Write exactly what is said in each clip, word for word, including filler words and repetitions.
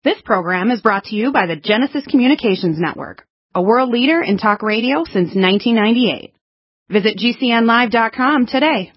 This program is brought to you by the Genesis Communications Network, a world leader in talk radio since nineteen ninety-eight. Visit G C N live dot com today.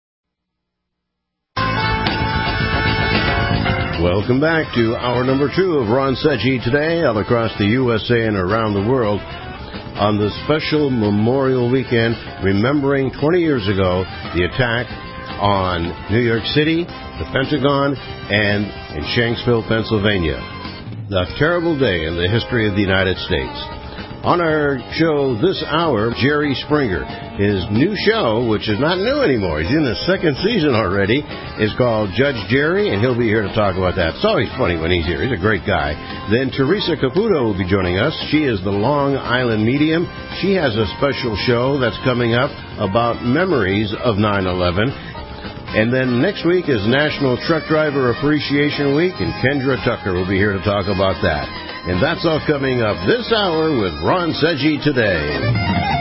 Welcome back to hour number two of Ron Seggi Today, all across the U S A and around the world. On the special Memorial Weekend, remembering twenty years ago, the attack on New York City, the Pentagon, and in Shanksville, Pennsylvania. A terrible day in the history of the United States. On our show this hour, Jerry Springer. His new show, which is not new anymore, he's in his second season already, is called Judge Jerry, and he'll be here to talk about that. It's always funny when he's here. He's a great guy. Then Teresa Caputo will be joining us. She is the Long Island medium. She has a special show that's coming up about memories of nine eleven. And then next week is National Truck Driver Appreciation Week, and Kendra Tucker will be here to talk about that. And that's all coming up this hour with Ron Seggi Today.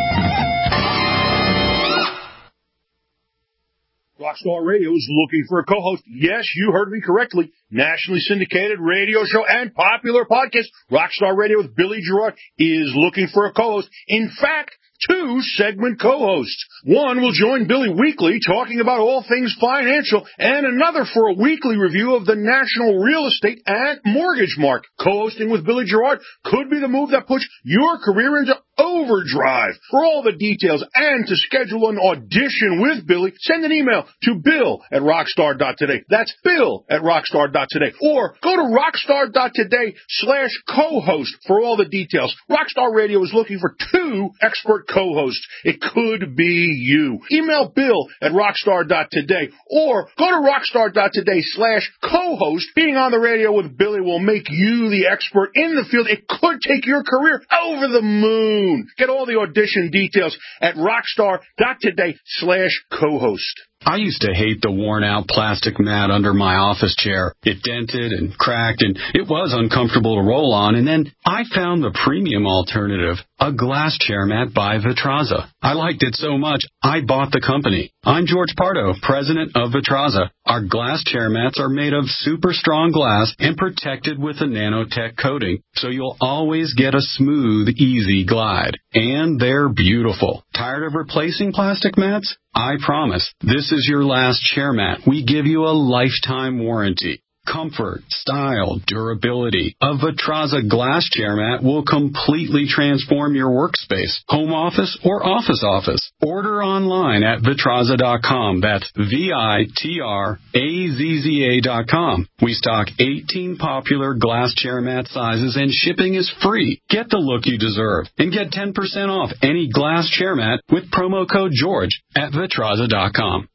Rockstar Radio is looking for a co-host. Yes, you heard me correctly. Nationally syndicated radio show and popular podcast, Rockstar Radio with Billy Gerard, is looking for a co-host. In fact, two segment co-hosts. One will join Billy weekly talking about all things financial, and another for a weekly review of the national real estate and mortgage market. Co-hosting with Billy Gerard could be the move that puts your career into overdrive. For all the details and to schedule an audition with Billy, send an email to bill at rockstar dot today. That's bill at rockstar dot today. Or go to rockstar dot today slash co-host for all the details. Rockstar Radio is looking for two expert co-hosts. It could be you. Email bill at rockstar dot today or go to rockstar dot today slash co-host. Being on the radio with Billy will make you the expert in the field. It could take your career over the moon. Get all the audition details at rockstar dot today slash co-host. I used to hate the worn-out plastic mat under my office chair. It dented and cracked, and it was uncomfortable to roll on. And then I found the premium alternative, a glass chair mat by Vitraza. I liked it so much, I bought the company. I'm George Pardo, president of Vitraza. Our glass chair mats are made of super strong glass and protected with a nanotech coating, so you'll always get a smooth, easy glide. And they're beautiful. Tired of replacing plastic mats? I promise, this is your last chair mat. We give you a lifetime warranty. Comfort, style, durability. A Vitraza glass chair mat will completely transform your workspace, home office, or office office. Order online at vitraza dot com. That's V I T R A Z Z A dot com. We stock eighteen popular glass chair mat sizes, and shipping is free. Get the look you deserve and get ten percent off any glass chair mat with promo code George at vitraza dot com.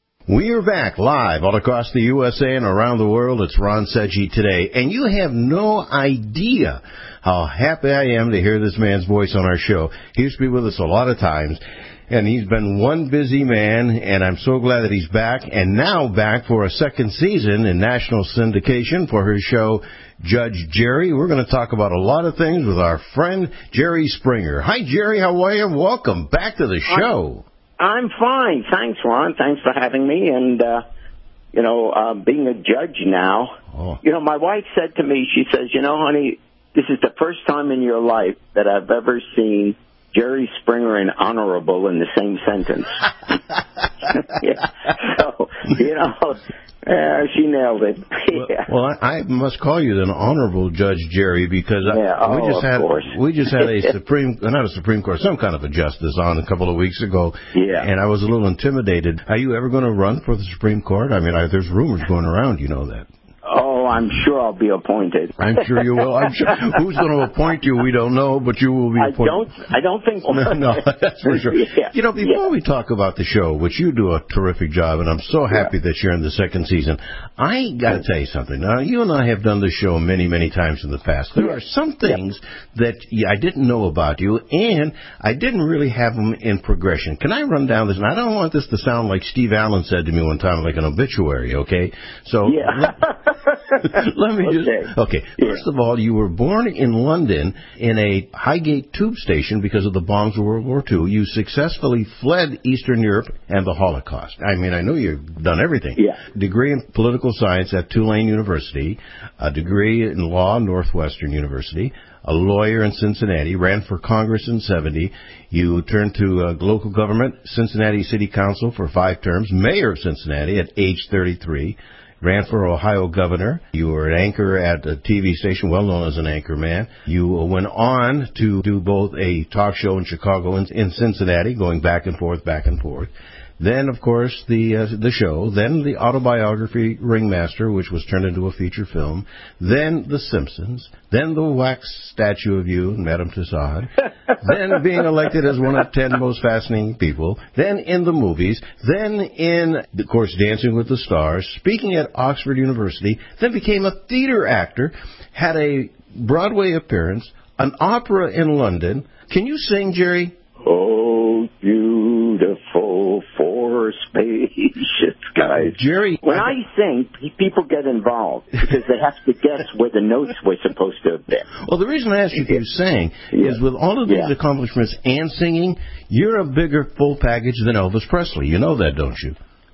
We are back live all across the U S A and around the world. It's Ron Seggi Today. And you have no idea how happy I am to hear this man's voice on our show. He used to be with us a lot of times, and he's been one busy man, and I'm so glad that he's back, and now back for a second season in national syndication for his show, Judge Jerry. We're going to talk about a lot of things with our friend Jerry Springer. Hi, Jerry. How are you? Welcome back to the show. I'm fine. Thanks, Ron. Thanks for having me. And, uh, you know, uh, being a judge now, oh. you know, my wife said to me, she says, you know, honey, this is the first time in your life that I've ever seen Jerry Springer and honorable in the same sentence. yeah. So, you know, uh, she nailed it. yeah. Well, well I, I must call you then Honorable Judge Jerry, because yeah. I, we oh, just had course. we just had a Supreme, not a Supreme Court, some kind of a justice on a couple of weeks ago. Yeah. And I was a little intimidated. Are you ever going to run for the Supreme Court? I mean, I, there's rumors going around, you know that. Oh, I'm sure I'll be appointed. I'm sure you will. I'm sure. Who's going to appoint you? We don't know, but you will be I appointed. don't. I don't think. no, no, that's for sure. Yeah. You know, before yeah. we talk about the show, which you do a terrific job, and I'm so happy yeah. that you're in the second season, I got to tell you something. Now, you and I have done this show many, many times in the past. There are some things yeah. that I didn't know about you, and I didn't really have them in progression. Can I run down this? And I don't want this to sound like Steve Allen said to me one time, like an obituary. Okay, so. Yeah. Let me just... Okay. okay. First Yeah. of all, you were born in London in a Highgate tube station because of the bombs of World War Two. You successfully fled Eastern Europe and the Holocaust. I mean, I know you've done everything. Yeah. Degree in political science at Tulane University, a degree in law, Northwestern University, a lawyer in Cincinnati, ran for Congress in seventy. You turned to uh, local government, Cincinnati City Council for five terms, mayor of Cincinnati at age thirty-three, ran for Ohio governor. You were an anchor at a T V station, well known as an anchor man. You went on to do both a talk show in Chicago and in Cincinnati, going back and forth, back and forth. Then, of course, the uh, the show. Then the autobiography Ringmaster, which was turned into a feature film. Then The Simpsons. Then the wax statue of you, Madame Tussauds. Then being elected as one of ten most fascinating people. Then in the movies. Then in, of course, Dancing with the Stars. Speaking at Oxford University. Then became a theater actor. Had a Broadway appearance. An opera in London. Can you sing, Jerry? Oh, beautiful for spacious skies. Jerry, when I sing, people get involved because they have to guess where the notes were supposed to have been. Well, the reason I asked you if you sang yeah. is with all of these yeah. accomplishments and singing, you're a bigger full package than Elvis Presley. You know that, don't you?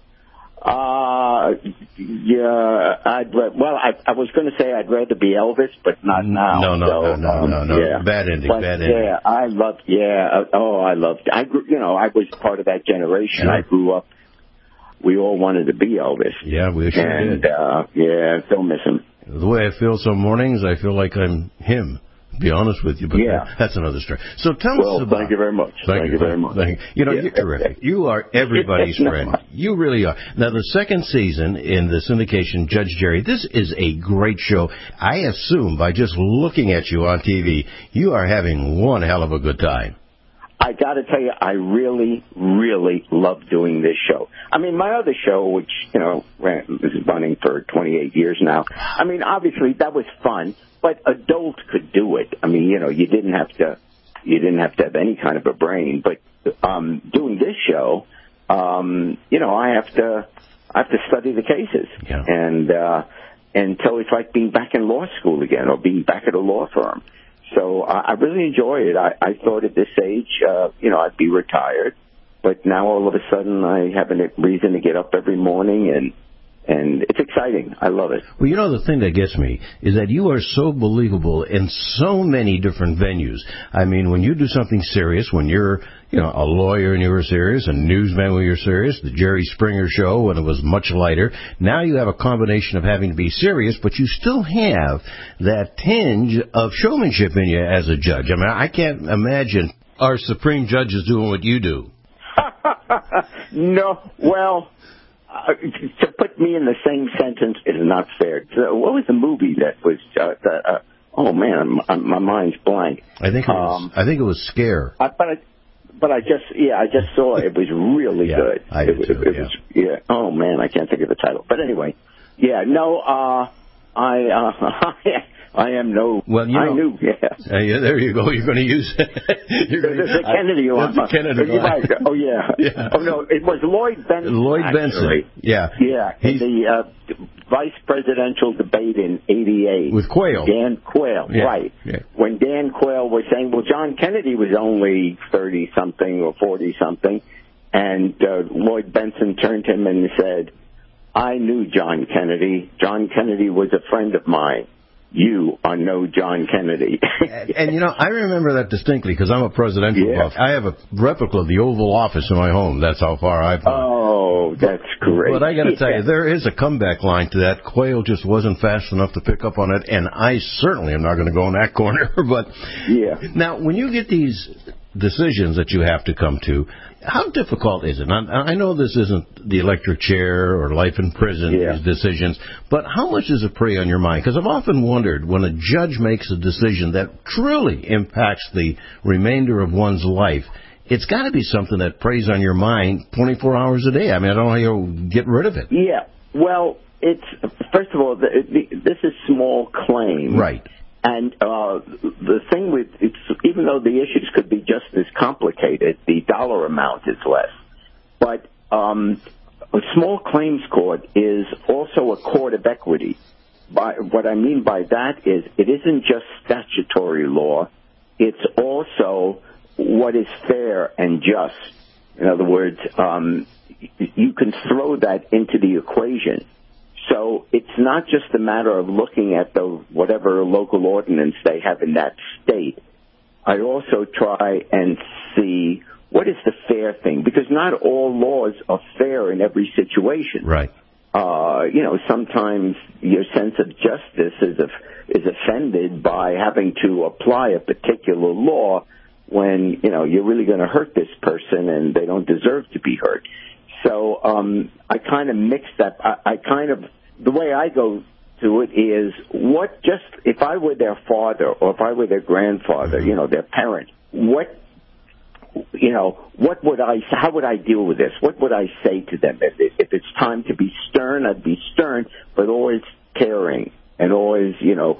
Uh, yeah, I'd, well, I, I was going to say I'd rather be Elvis, but not now. No, no, so, no, no, um, no, no. Yeah. Bad ending, but, bad ending. Yeah, I loved, yeah, oh, I loved, I grew, you know, I was part of that generation. Sure. I grew up, we all wanted to be Elvis. Yeah, we sure and, did. uh, yeah, don't miss him. The way I feel some mornings, I feel like I'm him. To be honest with you, but yeah. that, that's another story. So tell well, us about... thank you very much. Thank, thank you, you very much. Thank you. You know, yeah. you're terrific. You are everybody's no. friend. You really are. Now, the second season in the syndication, Judge Jerry, this is a great show. I assume by just looking at you on T V, you are having one hell of a good time. I got to tell you, I really, really love doing this show. I mean, my other show, which, you know, ran, is running for twenty-eight years now, I mean, obviously that was fun, but adults could do it. I mean, you know, you didn't have to, you didn't have to have any kind of a brain, but um, doing this show, um, you know, I have to, I have to study the cases. Yeah. And, uh, until it's like being back in law school again or being back at a law firm. So uh, I really enjoy it. I, I thought at this age, uh, you know, I'd be retired, but now all of a sudden I have a reason to get up every morning, and and it's exciting. I love it. Well, you know, the thing that gets me is that you are so believable in so many different venues. I mean, when you do something serious, when you're, you know, a lawyer and you were serious, a newsman when you're serious, the Jerry Springer Show when it was much lighter. Now you have a combination of having to be serious, but you still have that tinge of showmanship in you as a judge. I mean, I can't imagine our Supreme judges doing what you do. No, well, uh, to put me in the same sentence is not fair. So what was the movie that was? Uh, the, uh, oh man, my, my mind's blank. I think it was. Um, I think it was Scare. I, but I, but I just yeah, I just saw it. It was really yeah, good. I did it, too. it yeah. Was, yeah. Oh man, I can't think of the title. But anyway, yeah. No, uh, I. Uh, I am no. Well, you I know, knew. Yeah. Uh, yeah. There you go. You're going to use. you're going to, the Kennedy line. The Kennedy line. Oh yeah. yeah. Oh no, it was Lloyd Benson. Lloyd actually. Benson. Yeah. Yeah. In the uh, vice presidential debate in eighty-eight with Quayle. Dan Quayle. Yeah. Right. Yeah. When Dan Quayle was saying, "Well, John Kennedy was only thirty something or forty something," and uh, Lloyd Benson turned to him and said, "I knew John Kennedy. John Kennedy was a friend of mine. You are no John Kennedy." and, and, you know, I remember that distinctly because I'm a presidential yeah. buff. I have a replica of the Oval Office in my home. That's how far I've gone. Oh, that's great. But I got to tell you, there is a comeback line to that. Quayle just wasn't fast enough to pick up on it, and I certainly am not going to go in that corner. But yeah. Now, when you get these decisions that you have to come to, how difficult is it? I, I know this isn't the electric chair or life in prison, yeah. these decisions, but how much does it prey on your mind? Because I've often wondered when a judge makes a decision that truly impacts the remainder of one's life, it's got to be something that preys on your mind twenty-four hours a day. I mean, I don't know how you'll get rid of it. Yeah. Well, it's, first of all, the, the, this is small claim. Right. And uh, the thing with, it's, even though the issues could be just as complicated, the dollar amount is less. But um, a small claims court is also a court of equity. by, what I mean by that is it isn't just statutory law. It's also what is fair and just. In other words, um, you can throw that into the equation. So it's not just a matter of looking at the whatever local ordinance they have in that state. I also try and see what is the fair thing, because not all laws are fair in every situation. Right. Uh, you know, sometimes your sense of justice is is offended by having to apply a particular law when, you know, you're really going to hurt this person and they don't deserve to be hurt. So um, I kind of mix that. I, I kind of, the way I go to it is what just, if I were their father or if I were their grandfather, you know, their parent, what, you know, what would I, how would I deal with this? What would I say to them? If, it, if it's time to be stern, I'd be stern, but always caring and always, you know,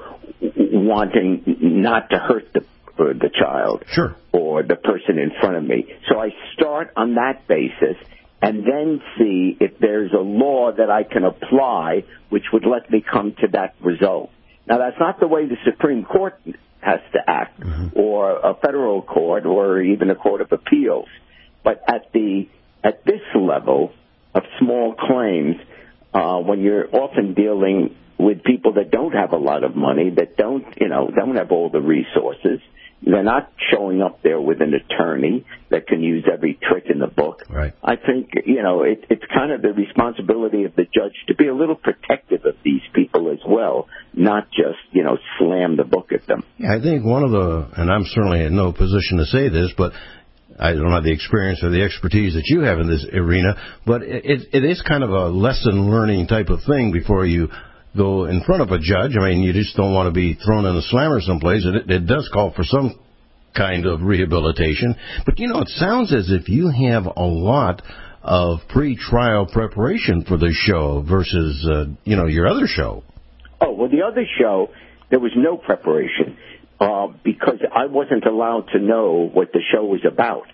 wanting not to hurt the or the child sure. or the person in front of me. So I start on that basis and then see if there's a law that I can apply which would let me come to that result. Now, that's not the way the Supreme Court has to act, mm-hmm. or a federal court or even a court of appeals. But at the at this level of small claims, uh, when you're often dealing with people that don't have a lot of money, that don't, you know, don't have all the resources, they're not showing up there with an attorney that can use every trick in the book. Right. I think, you know, it, it's kind of the responsibility of the judge to be a little protective of these people as well, not just, you know, slam the book at them. Yeah, I think one of the, and I'm certainly in no position to say this, but I don't have the experience or the expertise that you have in this arena, but it, it is kind of a lesson learning type of thing before you go in front of a judge. I mean, you just don't want to be thrown in a slammer someplace. It, it does call for some kind of rehabilitation. But, you know, it sounds as if you have a lot of pre-trial preparation for this show versus, uh, you know, your other show. Oh, well, the other show, there was no preparation uh, because I wasn't allowed to know what the show was about.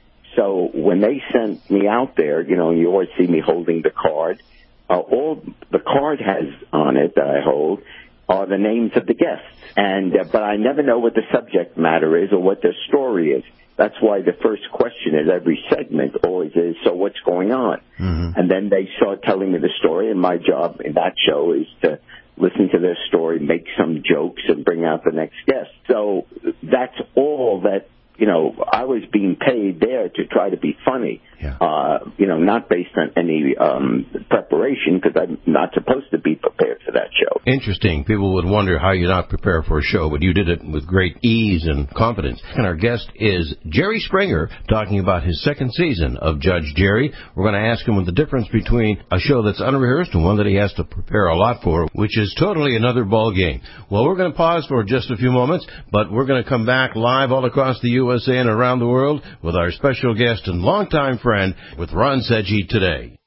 So when they sent me out there, you know, you always see me holding the card. Uh, all the card has on it that I hold are the names of the guests, and uh, but I never know what the subject matter is or what their story is. That's why the first question at every segment always is, so what's going on? Mm-hmm. And then they start telling me the story, and my job in that show is to listen to their story, make some jokes, and bring out the next guest. So that's all that, you know, I was being paid there to try to be funny, yeah. uh, you know, not based on any um, preparation, because I'm not supposed to be prepared for that show. Interesting. People would wonder how you not prepare for a show, but you did it with great ease and confidence. And our guest is Jerry Springer, talking about his second season of Judge Jerry. We're going to ask him what the difference between a show that's unrehearsed and one that he has to prepare a lot for, which is totally another ball game. Well, we're going to pause for just a few moments, but we're going to come back live all across the U S A and around the world with our special guest and longtime friend with Ron Seggi today.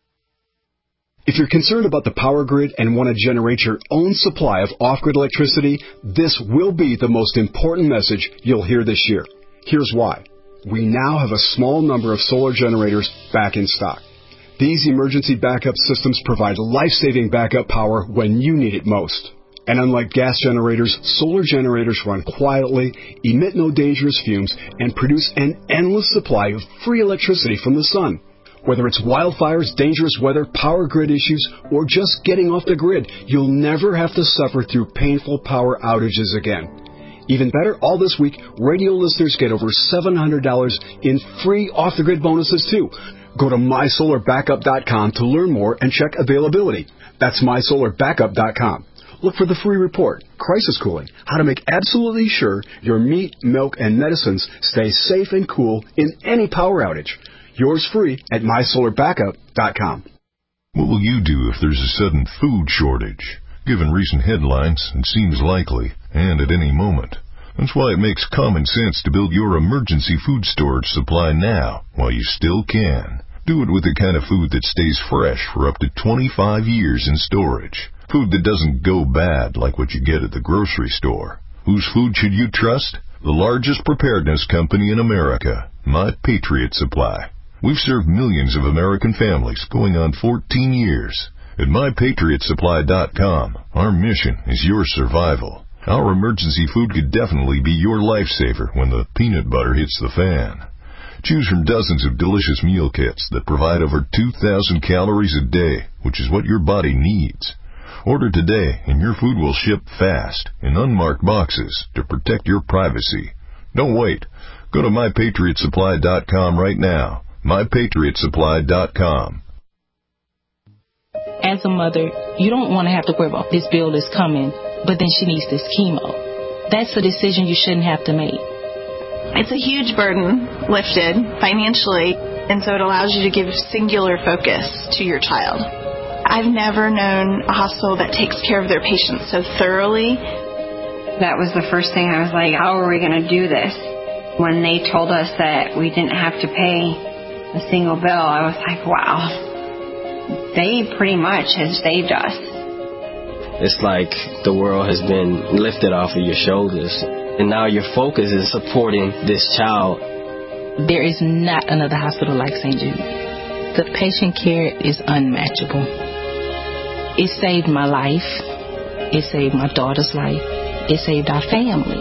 If you're concerned about the power grid and want to generate your own supply of off-grid electricity, this will be the most important message you'll hear this year. Here's why. We now have a small number of solar generators back in stock. These emergency backup systems provide life-saving backup power when you need it most. And unlike gas generators, solar generators run quietly, emit no dangerous fumes, and produce an endless supply of free electricity from the sun. Whether it's wildfires, dangerous weather, power grid issues, or just getting off the grid, you'll never have to suffer through painful power outages again. Even better, all this week, radio listeners get over seven hundred dollars in free off-the-grid bonuses, too. Go to my solar backup dot com to learn more and check availability. That's my solar backup dot com. Look for the free report, Crisis Cooling, how to make absolutely sure your meat, milk, and medicines stay safe and cool in any power outage. Yours free at my solar backup dot com. What will you do if there's a sudden food shortage? Given recent headlines, it seems likely, and at any moment. That's why it makes common sense to build your emergency food storage supply now, while you still can. Do it with the kind of food that stays fresh for up to twenty-five years in storage. Food that doesn't go bad like what you get at the grocery store. Whose food should you trust? The largest preparedness company in America, My Patriot Supply. We've served millions of American families going on fourteen years. At my patriot supply dot com, our mission is your survival. Our emergency food could definitely be your lifesaver when the peanut butter hits the fan. Choose from dozens of delicious meal kits that provide over two thousand calories a day, which is what your body needs. Order today, and your food will ship fast in unmarked boxes to protect your privacy. Don't wait. Go to my patriot supply dot com right now. my patriot supply dot com. As a mother, you don't want to have to worry about this bill is coming, but then she needs this chemo. That's a decision you shouldn't have to make. It's a huge burden lifted financially, and so it allows you to give singular focus to your child. I've never known a hospital that takes care of their patients so thoroughly. That was the first thing I was like, how are we going to do this? When they told us that we didn't have to pay a single bill, I was like, wow. They pretty much have saved us. It's like the world has been lifted off of your shoulders, and now your focus is supporting this child. There is not another hospital like Saint Jude. The patient care is unmatchable. It saved my life. It saved my daughter's life. It saved our family.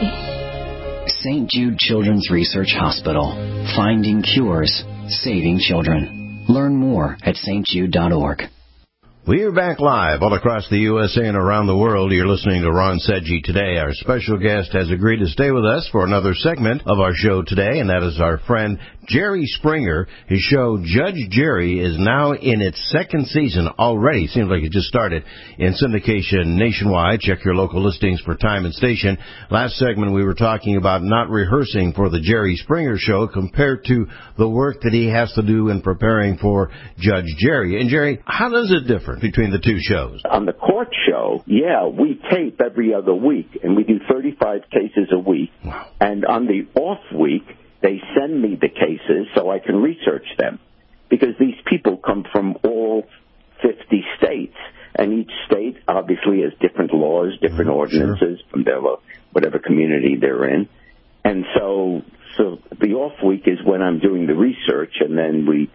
Saint Jude Children's Research Hospital. Finding cures, saving children. Learn more at s t jude dot org. We're back live all across the U S A and around the world. You're listening to Ron Sedgy today. Our special guest has agreed to stay with us for another segment of our show today, and that is our friend Jerry Springer. His show, Judge Jerry, is now in its second season already. Seems like it just started in syndication nationwide. Check your local listings for time and station. Last segment, we were talking about not rehearsing for the Jerry Springer show compared to the work that he has to do in preparing for Judge Jerry. And, Jerry, how does it differ between the two shows? On the court show, yeah, we tape every other week, and we do thirty-five cases a week. Wow. And on the off week, they send me the cases so I can research them, because these people come from all fifty states, and each state obviously has different laws, different mm, ordinances sure. from their whatever community they're in. And so, so the off week is when I'm doing the research, and then we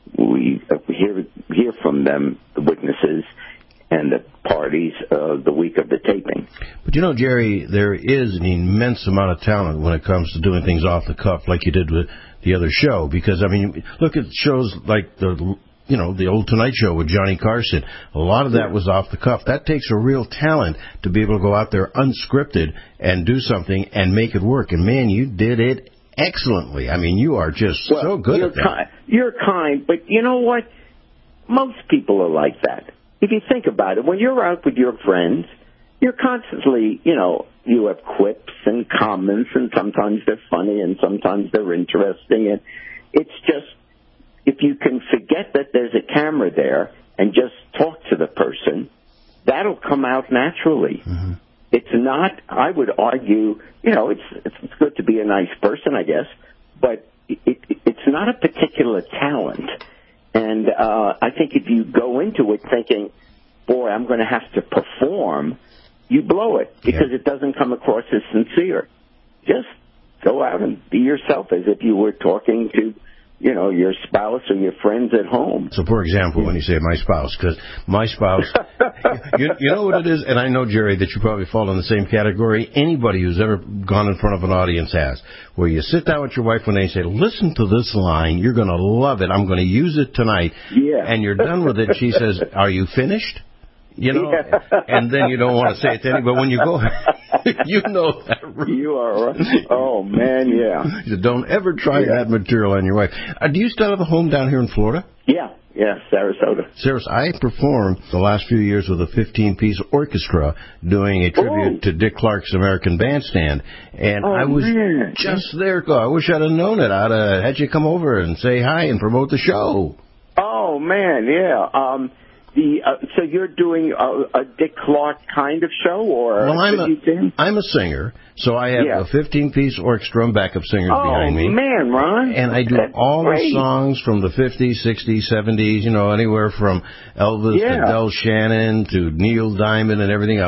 we hear hear from them, the witnesses and the parties, uh, the week of the taping. But you know, Jerry, there is an immense amount of talent when it comes to doing things off the cuff, like you did with the other show. Because I mean, look at shows like the you know the old Tonight Show with Johnny Carson. A lot of that was off the cuff. That takes a real talent to be able to go out there unscripted and do something and make it work. And man, you did it excellently. I mean, you are just well, so good you're at that. Kind, you're kind, but you know what? Most people are like that. If you think about it, when you're out with your friends, you're constantly, you know, you have quips and comments, and sometimes they're funny and sometimes they're interesting. And it's just, if you can forget that there's a camera there and just talk to the person, that'll come out naturally. Mm-hmm. It's not, I would argue, you know, it's it's good to be a nice person, I guess, but it, it, it's not a particular talent. And uh, I think if you go into it thinking, boy, I'm going to have to perform, you blow it because yeah. it doesn't come across as sincere. Just go out and be yourself as if you were talking to, you know, your spouse or your friends at home. So, for example, when you say my spouse, because my spouse, you, you know what it is? And I know, Jerry, that you probably fall in the same category. Anybody who's ever gone in front of an audience has, where you sit down with your wife when they say, listen to this line, you're going to love it, I'm going to use it tonight. Yeah. And you're done with it. She says, are you finished? You know, yeah. and then you don't want to say it to anybody. But when you go, you know that. You are right. Oh, man, yeah. You don't ever try yeah. that material on your wife. Uh, do you still have a home down here in Florida? Yeah, yeah, Sarasota. Sarasota. I performed the last few years with a fifteen-piece orchestra doing a tribute Ooh. to Dick Clark's American Bandstand. And oh, I was man. just there. I wish I'd have known it. I'd have had you come over and say hi and promote the show. Oh, man, yeah. Um The, uh, so you're doing a, a Dick Clark kind of show, or well, I'm a, I'm a singer, so I have yeah. a fifteen-piece orchestra and backup singers oh, behind me. Oh, man, Ron. And I do That's all great. the songs from the fifties, sixties, seventies, you know, anywhere from Elvis yeah. to Del Shannon to Neil Diamond and everything else. Oh,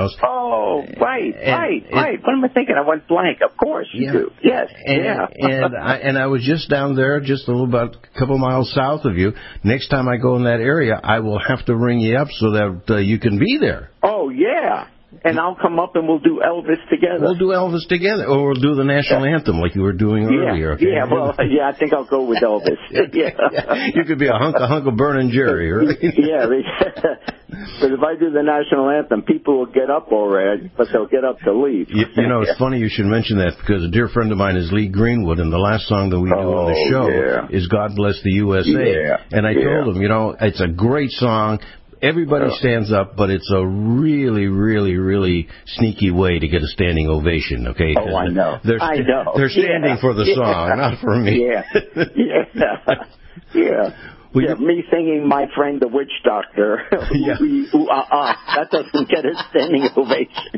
Oh, right, And right, it, right. What am I thinking? I went blank. Of course you yeah. do. Yes, and, yeah. and I and I was just down there, just a little about a couple miles south of you. Next time I go in that area, I will have to ring you up so that uh, you can be there. Oh, yeah. And I'll come up and we'll do Elvis together. We'll do Elvis together, or we'll do the national yeah. anthem like you were doing earlier. Yeah, okay? yeah. Well, yeah, I think I'll go with Elvis. yeah. yeah. You could be a hunk, a hunk of Burnin' Jerry, right? yeah. But if I do the national anthem, people will get up already, but they'll get up to leave. You, you know, it's funny you should mention that because a dear friend of mine is Lee Greenwood, and the last song that we do oh, on the show yeah. is "God Bless the U S A." Yeah. And I yeah. told him, you know, it's a great song. Everybody stands up, but it's a really, really, really sneaky way to get a standing ovation, okay? Oh, I know. They're, I know. They're standing yeah. for the yeah. song, not for me. Yeah. Yeah. yeah. Well, yeah, me singing "My Friend the Witch Doctor," yeah. ooh, ooh, uh, uh, that doesn't get a standing ovation.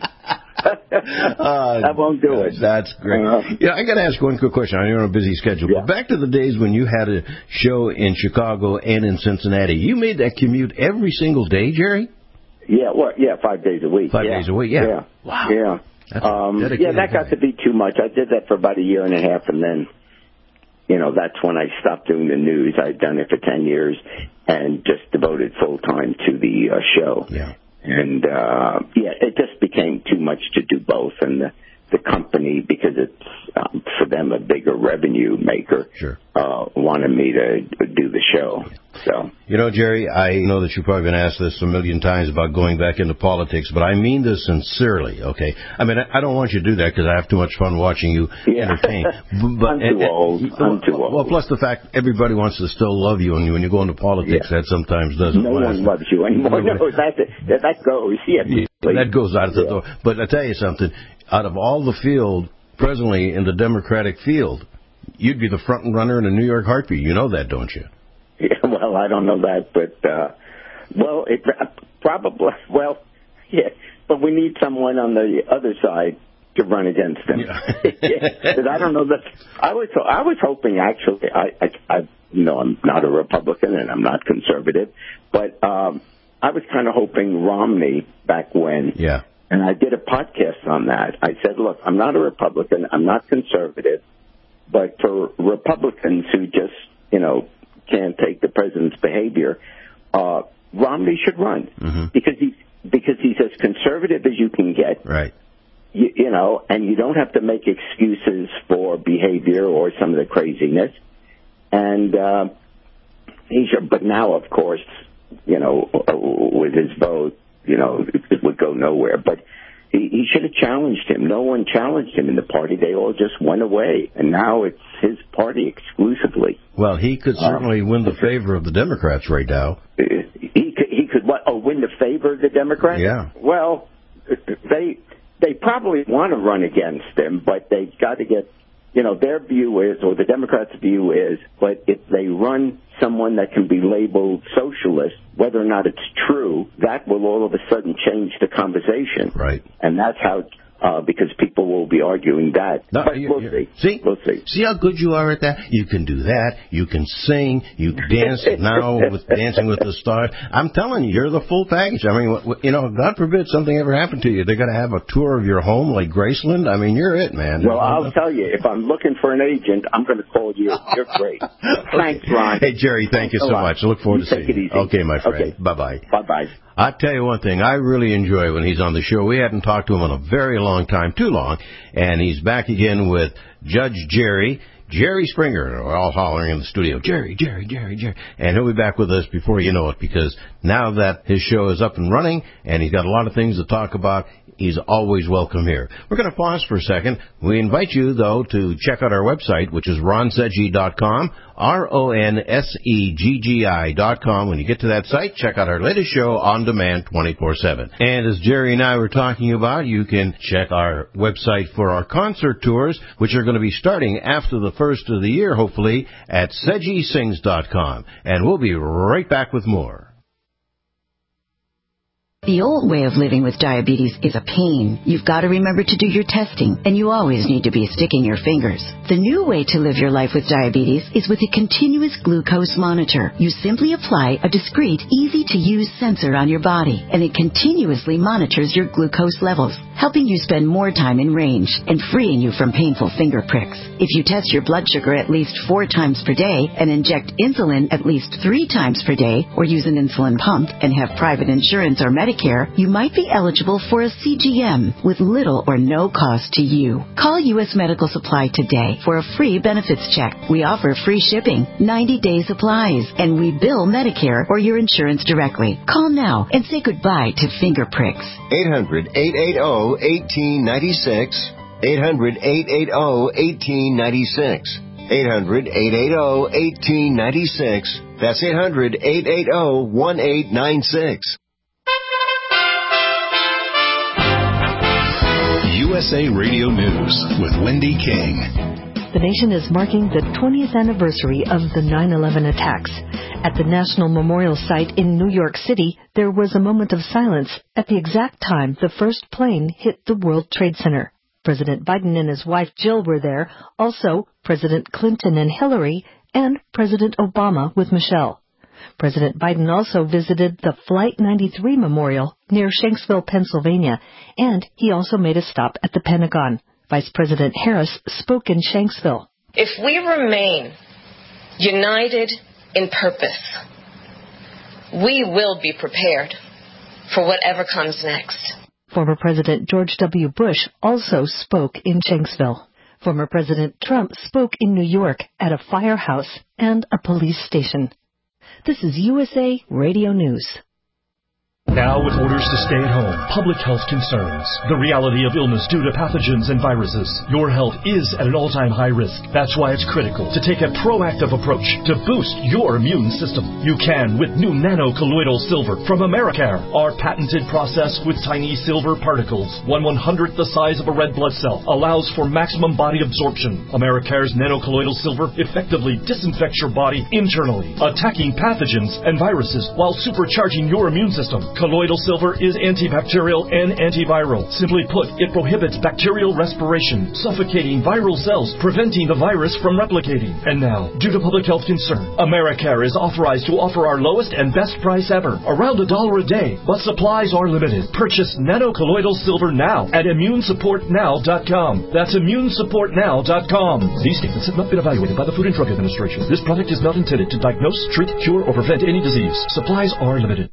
uh, that won't do it. That's great. Uh, yeah, I got to ask one quick question. I know you're on a busy schedule, yeah. but back to the days when you had a show in Chicago and in Cincinnati, you made that commute every single day, Jerry? Yeah, well, yeah, five days a week. Five yeah. days a week, yeah. Yeah. Wow. Yeah. That's um, yeah, that got to be too much. I did that for about a year and a half, and then, you know, that's when I stopped doing the news. I'd done it for ten years and just devoted full time to the uh, show. Yeah. And, uh, yeah, it just became too much to do both. And the, the company, because it's, um, for them, a bigger revenue maker, sure. uh, wanted me to do the show. So, you know, Jerry, I know that you've probably been asked this a million times about going back into politics, but I mean this sincerely, okay? I mean, I don't want you to do that because I have too much fun watching you yeah. entertain. But, I'm too and, old. I'm too old. Well, plus the fact everybody wants to still love you, and when you go into politics, yeah. that sometimes doesn't No last. one loves you anymore. No, that, that goes. Yeah, yeah, that goes out of the yeah. door. But I tell you something, out of all the field presently in the Democratic field, you'd be the front runner in a New York heartbeat. You know that, don't you? Yeah, well, I don't know that, but, uh, well, it probably, well, yeah, but we need someone on the other side to run against him. Yeah. Because I don't know that, I was, I was hoping actually, I, I, I, you know, I'm not a Republican and I'm not conservative, but, um, I was kind of hoping Romney back when. Yeah. And I did a podcast on that. I said, look, I'm not a Republican, I'm not conservative, but for Republicans who just, you know, can't take the president's behavior, uh, Romney should run mm-hmm. because he's because he's as conservative as you can get. Right. You, you know, and you don't have to make excuses for behavior or some of the craziness. And uh, he should, but now, of course, you know, with his vote, you know, it, it would go nowhere. But he, he should have challenged him. No one challenged him in the party. They all just went away. And now it's his party exclusively. Well, he could certainly um, win the favor of the Democrats right now. He could, he could what? Oh, win the favor of the Democrats? Yeah. Well, they they probably want to run against him, but they've got to get, you know, their view is, or the Democrats' view is, but if they run someone that can be labeled socialist, whether or not it's true, that will all of a sudden change the conversation. Right. And that's how, uh, because people will be arguing that. No, but you're, we'll you're, see. See? We'll see. See how good you are at that? You can do that. You can sing. You can dance now with Dancing with the Stars. I'm telling you, you're the full package. I mean, you know, God forbid something ever happened to you. They're going to have a tour of your home like Graceland. I mean, you're it, man. Well, I'll tell you, if I'm looking for an agent, I'm going to call you. You're great. Thanks, Ron. Hey, Jerry, thank Thanks you so much. I look forward you to seeing you. Easy. Okay, my friend. Okay. Bye-bye. Bye-bye. I tell you one thing, I really enjoy when he's on the show. We hadn't talked to him in a very long time, too long, and he's back again with Judge Jerry, Jerry Springer. We're all hollering in the studio, Jerry, Jerry, Jerry, Jerry. And he'll be back with us before you know it, because now that his show is up and running and he's got a lot of things to talk about, he's always welcome here. We're going to pause for a second. We invite you, though, to check out our website, which is ron seggi dot com, R O N S E G G I dot com. When you get to that site, check out our latest show on demand twenty-four seven. And as Jerry and I were talking about, you can check our website for our concert tours, which are going to be starting after the first of the year, hopefully, at seggi sings dot com. And we'll be right back with more. The old way of living with diabetes is a pain. You've got to remember to do your testing, and you always need to be sticking your fingers. The new way to live your life with diabetes is with a continuous glucose monitor. You simply apply a discreet, easy-to-use sensor on your body, and it continuously monitors your glucose levels, helping you spend more time in range and freeing you from painful finger pricks. If you test your blood sugar at least four times per day and inject insulin at least three times per day, or use an insulin pump and have private insurance or Medicare, you might be eligible for a C G M with little or no cost to you. Call U S Medical Supply today for a free benefits check. We offer free shipping, ninety-day supplies, and we bill Medicare or your insurance directly. Call now and say goodbye to finger pricks. eight hundred, eight eight zero, one eight nine six. eight hundred, eight eight zero, one eight nine six. eight hundred, eight eight zero, one eight nine six. That's eight hundred, eight eight zero, one eight nine six. U S A Radio News with Wendy King. The nation is marking the twentieth anniversary of the nine eleven attacks. At the National Memorial Site in New York City, there was a moment of silence at the exact time the first plane hit the World Trade Center. President Biden and his wife Jill were there, also President Clinton and Hillary, and President Obama with Michelle. President Biden also visited the Flight ninety-three Memorial near Shanksville, Pennsylvania, and he also made a stop at the Pentagon. Vice President Harris spoke in Shanksville. If we remain united in purpose, we will be prepared for whatever comes next. Former President George W. Bush also spoke in Shanksville. Former President Trump spoke in New York at a firehouse and a police station. This is U S A Radio News. Now with orders to stay at home, public health concerns, the reality of illness due to pathogens and viruses, your health is at an all-time high risk. That's why it's critical to take a proactive approach to boost your immune system. You can with new nano-colloidal silver from Americare. Our patented process with tiny silver particles, one one-hundredth the size of a red blood cell, allows for maximum body absorption. Americare's nano-colloidal silver effectively disinfects your body internally, attacking pathogens and viruses while supercharging your immune system. Colloidal silver is antibacterial and antiviral. Simply put, it prohibits bacterial respiration, suffocating viral cells, preventing the virus from replicating. And now, due to public health concern, Americare is authorized to offer our lowest and best price ever, around a dollar a day, but supplies are limited. Purchase nano-colloidal silver now at immune support now dot com. That's immune support now dot com. These statements have not been evaluated by the Food and Drug Administration. This product is not intended to diagnose, treat, cure, or prevent any disease. Supplies are limited.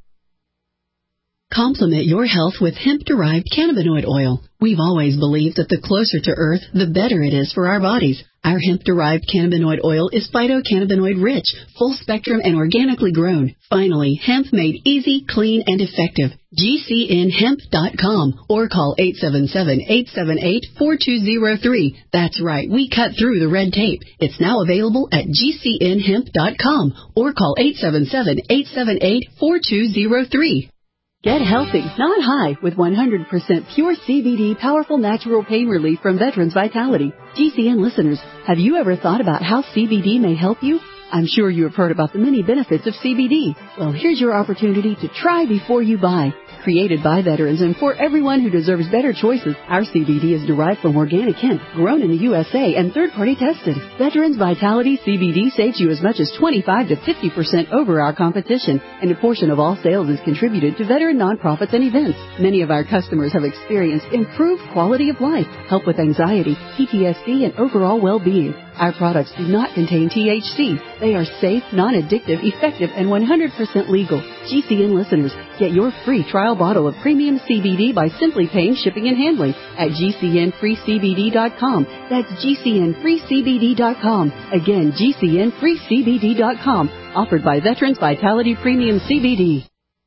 Complement your health with hemp-derived cannabinoid oil. We've always believed that the closer to Earth, the better it is for our bodies. Our hemp-derived cannabinoid oil is phytocannabinoid-rich, full-spectrum, and organically grown. Finally, hemp made easy, clean, and effective. G C N hemp dot com or call eight seven seven, eight seven eight, four two zero three. That's right, we cut through the red tape. It's now available at G C N hemp dot com or call eight seven seven, eight seven eight, four two zero three. Get healthy, not high, with one hundred percent pure C B D powerful natural pain relief from Veterans Vitality. G C N listeners, have you ever thought about how C B D may help you? I'm sure you have heard about the many benefits of C B D. Well, here's your opportunity to try before you buy. Created by veterans and for everyone who deserves better choices, our C B D is derived from organic hemp, grown in the U S A and third-party tested. Veterans Vitality C B D saves you as much as twenty-five to fifty percent over our competition, and a portion of all sales is contributed to veteran nonprofits and events. Many of our customers have experienced improved quality of life, help with anxiety, P T S D, and overall well-being. Our products do not contain T H C. They are safe, non-addictive, effective, and one hundred percent legal. G C N listeners, get your free trial bottle of premium C B D by simply paying shipping and handling at G C N free C B D dot com. That's G C N free C B D dot com. Again, G C N free C B D dot com. Offered by Veterans Vitality Premium C B D.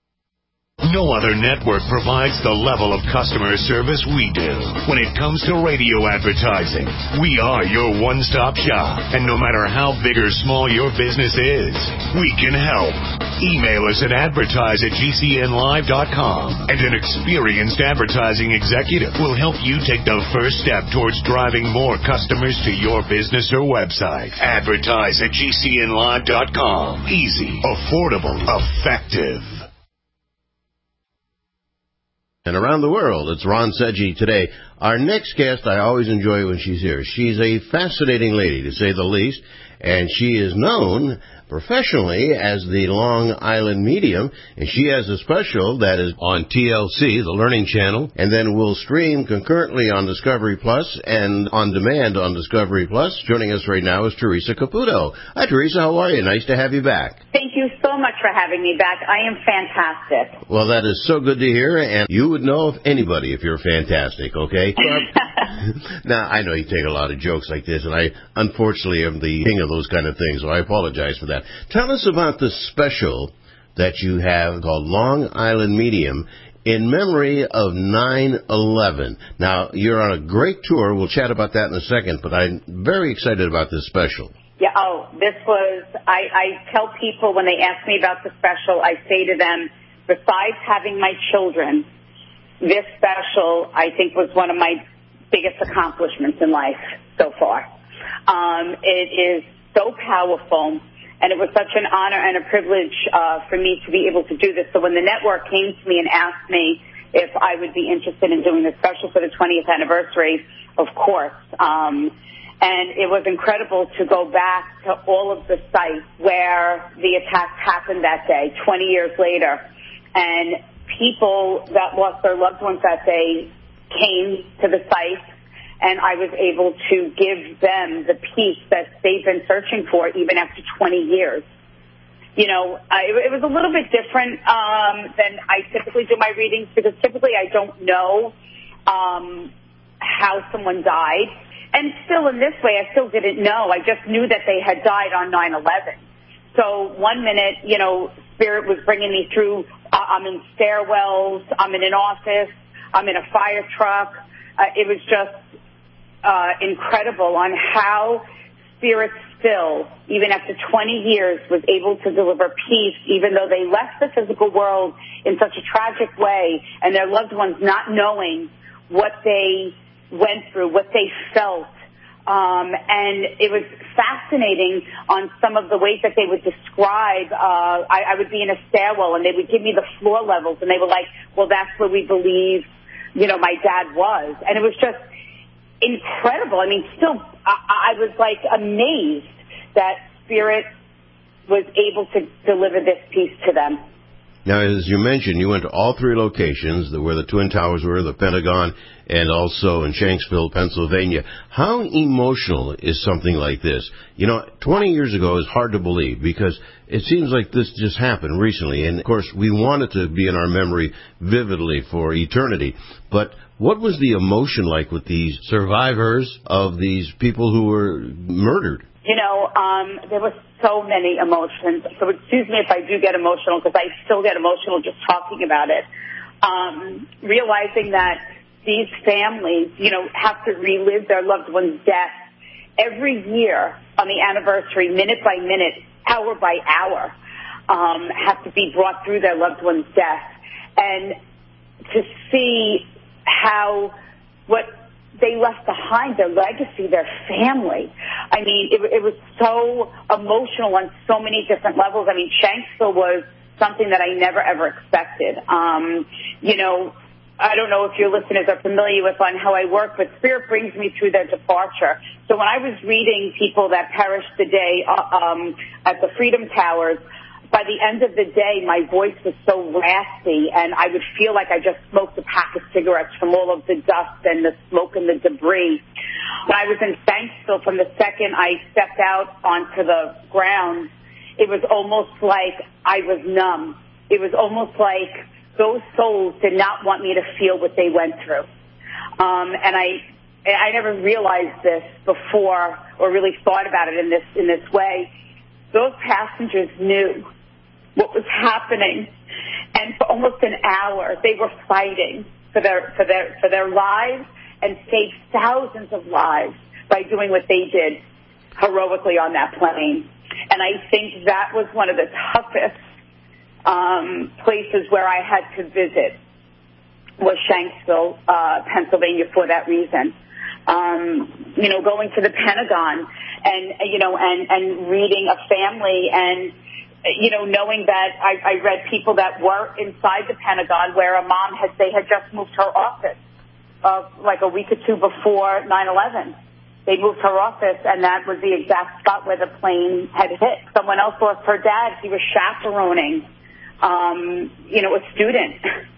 No other network provides the level of customer service we do. When it comes to radio advertising, we are your one-stop shop. And no matter how big or small your business is, we can help. Email us at advertise at G C N live dot com, and an experienced advertising executive will help you take the first step towards driving more customers to your business or website. Advertise at G C N live dot com. Easy, affordable, effective. And around the world, it's Ron Seggi today. Our next guest, I always enjoy when she's here. She's a fascinating lady, to say the least, and she is known professionally as the Long Island Medium, and she has a special that is on T L C, the Learning Channel, and then will stream concurrently on Discovery Plus and on demand on Discovery Plus. Joining us right now is Teresa Caputo. Hi, Teresa. How are you? Nice to have you back. Thank you so much for having me back. I am fantastic. Well, that is so good to hear, and you would know of anybody if you're fantastic, okay? Now, I know you take a lot of jokes like this, and I, unfortunately, am the king of those kind of things, so I apologize for that. Tell us about the special that you have called Long Island Medium in memory of nine eleven. Now, you're on a great tour. We'll chat about that in a second, but I'm very excited about this special. Yeah, oh, this was, I, I tell people when they ask me about the special, I say to them, besides having my children, this special, I think, was one of my biggest accomplishments in life so far. Um, it is so powerful, and it was such an honor and a privilege uh, for me to be able to do this. So when the network came to me and asked me if I would be interested in doing this special for the twentieth anniversary, of course. Um, and it was incredible to go back to all of the sites where the attacks happened that day, twenty years later. And people that lost their loved ones that day came to the site, and I was able to give them the peace that they've been searching for even after twenty years. You know, I, it was a little bit different um, than I typically do my readings, because typically I don't know um, how someone died. And still in this way, I still didn't know. I just knew that they had died on nine eleven. So one minute, you know, Spirit was bringing me through. Uh, I'm in stairwells. I'm in an office. I'm in a fire truck. Uh, it was just uh, incredible on how Spirit still, even after twenty years, was able to deliver peace, even though they left the physical world in such a tragic way, and their loved ones not knowing what they went through, what they felt. Um, and it was fascinating on some of the ways that they would describe. Uh, I, I would be in a stairwell, and they would give me the floor levels, and they were like, well, that's where we believe, you know, my dad was. And it was just incredible. I mean, still, I, I was like amazed that Spirit was able to deliver this piece to them. Now, as you mentioned, you went to all three locations, where the Twin Towers were, the Pentagon, and also in Shanksville, Pennsylvania. How emotional is something like this? You know, twenty years ago is hard to believe, because it seems like this just happened recently. And, of course, we want it to be in our memory vividly for eternity. But what was the emotion like with these survivors of these people who were murdered? You know, um, there were so many emotions. So excuse me if I do get emotional, because I still get emotional just talking about it. Um, realizing that these families, you know, have to relive their loved one's death every year on the anniversary, minute by minute, hour by hour, um, have to be brought through their loved one's death. And to see how what they left behind, their legacy, their family. I mean, it, it was so emotional on so many different levels. I mean, Shanksville was something that I never, ever expected. Um, you know, I don't know if your listeners are familiar with on how I work, but Spirit brings me through their departure. So when I was reading people that perished the day uh, um, at the Freedom Towers, by the end of the day, my voice was so raspy, and I would feel like I just smoked a pack of cigarettes from all of the dust and the smoke and the debris. When I was in Shanksville, from the second I stepped out onto the ground, it was almost like I was numb. It was almost like those souls did not want me to feel what they went through. Um, and I I never realized this before, or really thought about it in this in this way. Those passengers knew what was happening, and for almost an hour they were fighting for their for their for their lives, and saved thousands of lives by doing what they did heroically on that plane. And I think that was one of the toughest um, places where I had to visit, was Shanksville, uh, Pennsylvania, for that reason. Um, you know, going to the Pentagon and, you know, and, and reading a family and you know, knowing that I, I read people that were inside the Pentagon where a mom had, they had just moved her office uh, like a week or two before nine eleven. They moved her office, and that was the exact spot where the plane had hit. Someone else lost her dad. He was chaperoning, um, you know, a student.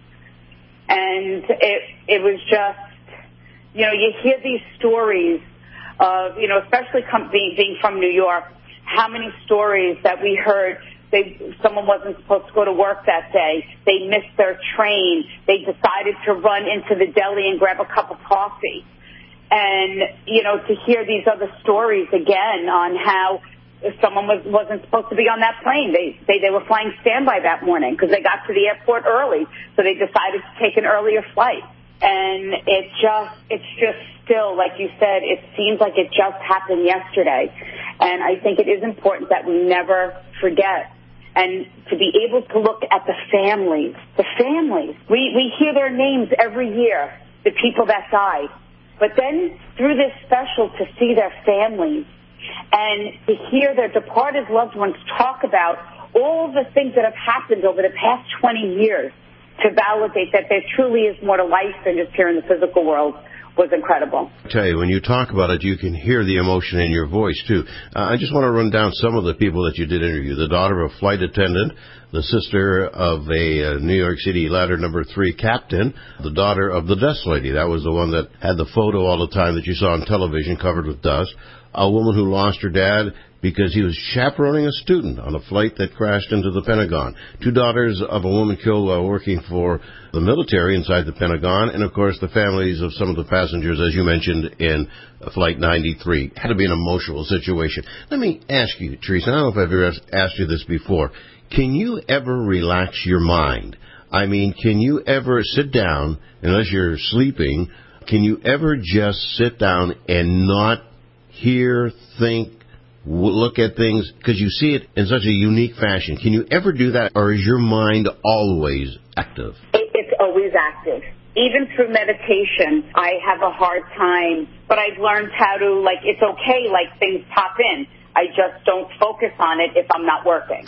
And it it was just, you know, you hear these stories of, you know, especially com- being, being from New York, how many stories that we heard. They, someone wasn't supposed to go to work that day. They missed their train. They decided to run into the deli and grab a cup of coffee. And, you know, to hear these other stories again on how if someone was, wasn't supposed to be on that plane, they, they, they were flying standby that morning because they got to the airport early. So they decided to take an earlier flight. And it just, it's just still, like you said, it seems like it just happened yesterday. And I think it is important that we never forget. And to be able to look at the families, the families. We, we hear their names every year, the people that died. But then through this special to see their families and to hear their departed loved ones talk about all the things that have happened over the past twenty years to validate that there truly is more to life than just here in the physical world was incredible. I tell you, when you talk about it, you can hear the emotion in your voice, too. Uh, I just want to run down some of the people that you did interview. The daughter of a flight attendant, the sister of a uh, New York City ladder number three captain, the daughter of the desk lady. That was the one that had the photo all the time that you saw on television covered with dust. A woman who lost her dad because he was chaperoning a student on a flight that crashed into the Pentagon. Two daughters of a woman killed while working for the military inside the Pentagon, and, of course, the families of some of the passengers, as you mentioned, in Flight ninety-three. It had to be an emotional situation. Let me ask you, Teresa, I don't know if I've ever asked you this before. Can you ever relax your mind? I mean, can you ever sit down, unless you're sleeping, can you ever just sit down and not hear, think, look at things, because you see it in such a unique fashion? Can you ever do that, or is your mind always active? It, it's always active. Even through meditation, I have a hard time, but I've learned how to, like, it's okay, like, things pop in. I just don't focus on it if I'm not working.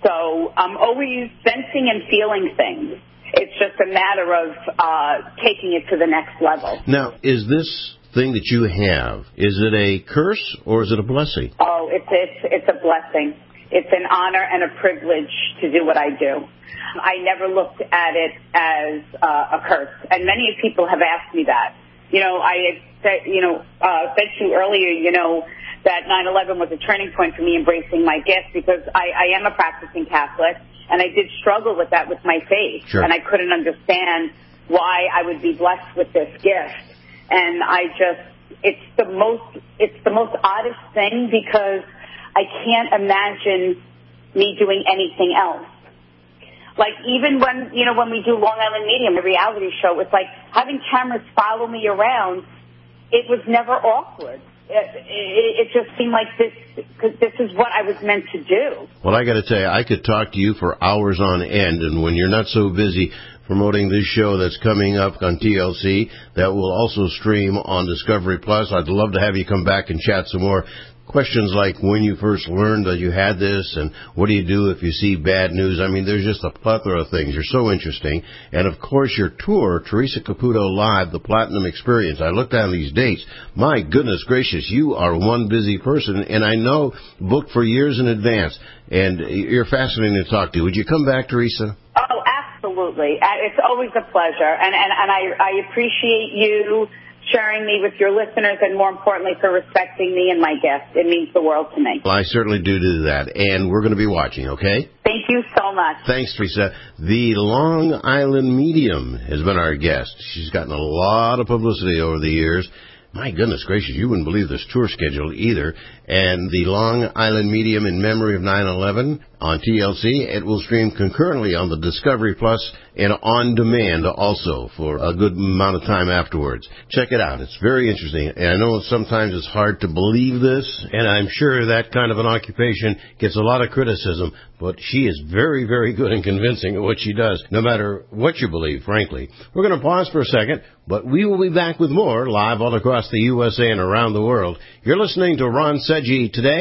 So I'm always sensing and feeling things. It's just a matter of uh, taking it to the next level. Now, is this thing that you have, is it a curse or is it a blessing? Oh, it's it's it's a blessing. It's an honor and a privilege to do what I do. I never looked at it as uh, a curse, and many people have asked me that. You know, I said, you know, uh, said to you earlier, you know, that nine eleven was a turning point for me embracing my gift, because I, I am a practicing Catholic, and I did struggle with that with my faith, sure. And I couldn't understand why I would be blessed with this gift. And I just, it's the most, it's the most oddest thing, because I can't imagine me doing anything else. Like, even when, you know, when we do Long Island Medium, the reality show, it's like having cameras follow me around, it was never awkward. It, it, it just seemed like this, because this is what I was meant to do. Well, I got to tell you, I could talk to you for hours on end, and when you're not so busy promoting this show that's coming up on T L C, that will also stream on Discovery Plus, I'd love to have you come back and chat some more. Questions like when you first learned that you had this, and what do you do if you see bad news? I mean, there's just a plethora of things. You're so interesting. And, of course, your tour, Teresa Caputo Live, the Platinum Experience. I looked down these dates. My goodness gracious, you are one busy person, and I know booked for years in advance. And you're fascinating to talk to. Would you come back, Teresa? Oh, absolutely. It's always a pleasure. And, and, and I, I appreciate you sharing me with your listeners, and more importantly, for respecting me and my guests. It means the world to me. Well, I certainly do do that, and we're going to be watching, okay? Thank you so much. Thanks, Teresa. The Long Island Medium has been our guest. She's gotten a lot of publicity over the years. My goodness gracious, you wouldn't believe this tour schedule either. And the Long Island Medium in memory of nine eleven on T L C. It will stream concurrently on the Discovery Plus and on demand also for a good amount of time afterwards. Check it out. It's very interesting. And I know sometimes it's hard to believe this, and I'm sure that kind of an occupation gets a lot of criticism, but she is very, very good and convincing at what she does, no matter what you believe, frankly. We're going to pause for a second, but we will be back with more live all across the U S A and around the world. You're listening to Ron Seggi today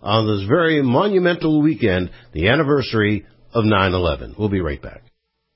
on this very monumental weekend, the anniversary of nine eleven. We'll be right back.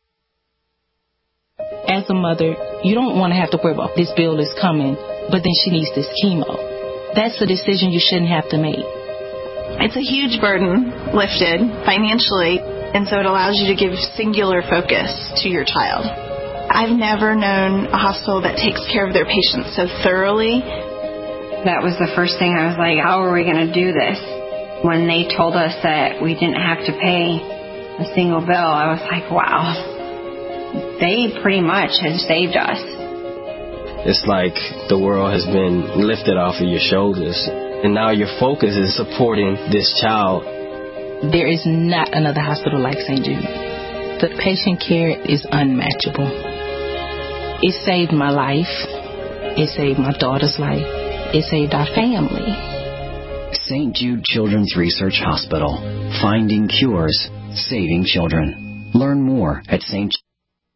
As a mother, you don't want to have to worry about this bill is coming, but then she needs this chemo. That's a decision you shouldn't have to make. It's a huge burden lifted financially, and so it allows you to give singular focus to your child. I've never known a hospital that takes care of their patients so thoroughly. That was the first thing I was like, how are we going to do this? When they told us that we didn't have to pay a single bill, I was like, wow. They pretty much have saved us. It's like the world has been lifted off of your shoulders, and now your focus is supporting this child. There is not another hospital like Saint Jude. The patient care is unmatchable. It saved my life. It saved my daughter's life. It saved our family. Saint Jude Children's Research Hospital. Finding cures, saving children. Learn more at Saint Jude.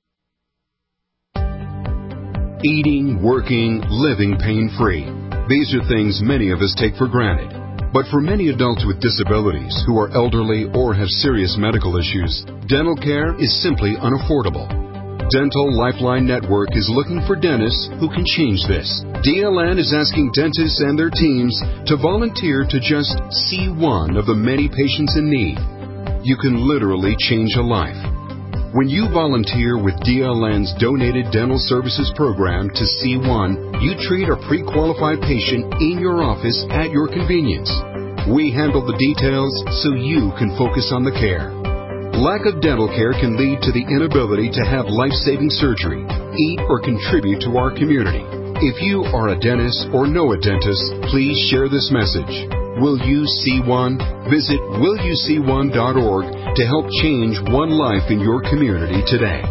Eating, working, living pain-free. These are things many of us take for granted. But for many adults with disabilities who are elderly or have serious medical issues, dental care is simply unaffordable. Dental Lifeline Network is looking for dentists who can change this. D L N is asking dentists and their teams to volunteer to just see one of the many patients in need. You can literally change a life. When you volunteer with D L N's Donated Dental Services Program to C one, you treat a pre-qualified patient in your office at your convenience. We handle the details so you can focus on the care. Lack of dental care can lead to the inability to have life-saving surgery, eat, or contribute to our community. If you are a dentist or know a dentist, please share this message. Will you see one? Visit will you see one dot org to help change one life in your community today.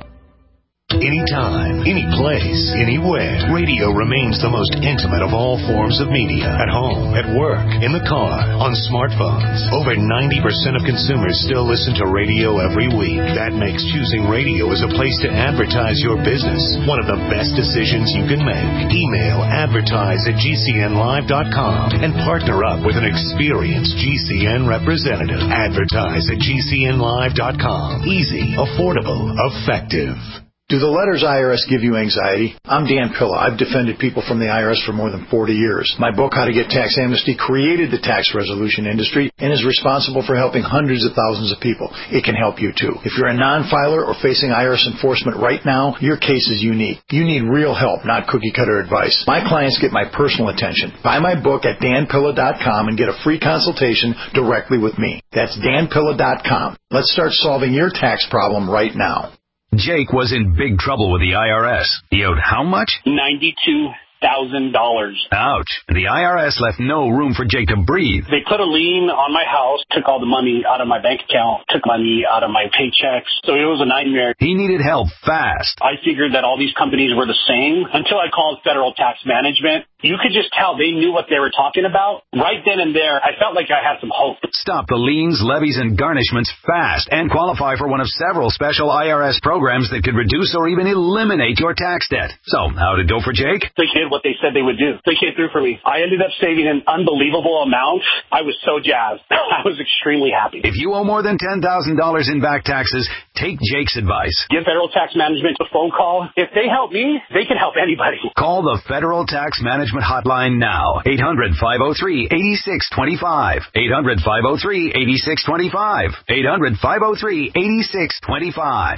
Anytime, any place, anywhere, radio remains the most intimate of all forms of media. At home, at work, in the car, on smartphones. Over ninety percent of consumers still listen to radio every week. That makes choosing radio as a place to advertise your business one of the best decisions you can make. Email advertise at G C N live dot com and partner up with an experienced G C N representative. Advertise at G C N live dot com. Easy, affordable, effective. Do the letters I R S give you anxiety? I'm Dan Pilla. I've defended people from the I R S for more than forty years. My book, How to Get Tax Amnesty, created the tax resolution industry and is responsible for helping hundreds of thousands of people. It can help you, too. If you're a non-filer or facing I R S enforcement right now, your case is unique. You need real help, not cookie-cutter advice. My clients get my personal attention. Buy my book at Dan Pilla dot com and get a free consultation directly with me. That's Dan Pilla dot com. Let's start solving your tax problem right now. Jake was in big trouble with the I R S. He owed how much? ninety-two thousand dollars. Ouch. The I R S left no room for Jake to breathe. They put a lien on my house, took all the money out of my bank account, took money out of my paychecks. So it was a nightmare. He needed help fast. I figured that all these companies were the same until I called Federal Tax Management. You could just tell they knew what they were talking about. Right then and there, I felt like I had some hope. Stop the liens, levies, and garnishments fast and qualify for one of several special I R S programs that could reduce or even eliminate your tax debt. So, how'd it go for Jake? They did what they said they would do. They came through for me. I ended up saving an unbelievable amount. I was so jazzed. I was extremely happy. If you owe more than ten thousand dollars in back taxes, take Jake's advice. Give Federal Tax Management a phone call. If they help me, they can help anybody. Call the Federal Tax Management hotline now. eight hundred, five oh three, eight six two five. eight hundred, five oh three, eight six two five. eight hundred, five oh three, eight six two five.